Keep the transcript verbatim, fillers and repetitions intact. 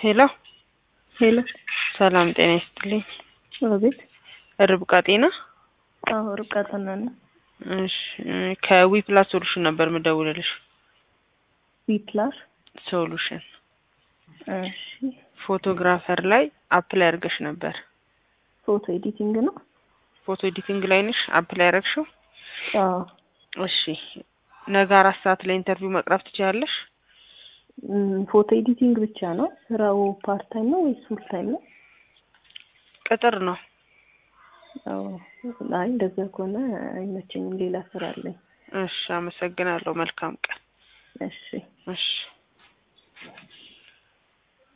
ሄሎ ሄሎ ሰላም ጤና ይስጥልኝ። አቤት። ርብቃ ጤና? አዎ ርብቃ ጤና ነኝ። እሺ ከዊፕላስ ሶሉሽን ነበር የምደውልልሽ። ዊፕላስ ሶሉሽን እሺ። ፎቶግራፈር ላይ አፕላይ አድርገሽ ነበር። ፎቶ ኤዲቲንግ ነው? ፎቶ ኤዲቲንግ ላይ ነሽ አፕላይ አድርገሽው? አዎ። እሺ ነገ አራት ሰዓት ላይ ኢንተርቪው መቅረብ ትችያለሽ? ፎቶ ኤዲቲንግ ብቻ ነው ስራው? ፓርት ታይም ነው ወይስ ፉል ታይም ነው? ቅጥር ነው። አዎ አይ እንደዛ ከሆነ አይመቸኝም፣ ሌላ ስራ አለኝ። እሺ አመሰግናለሁ። መልካም ቀን። እሺ እሺ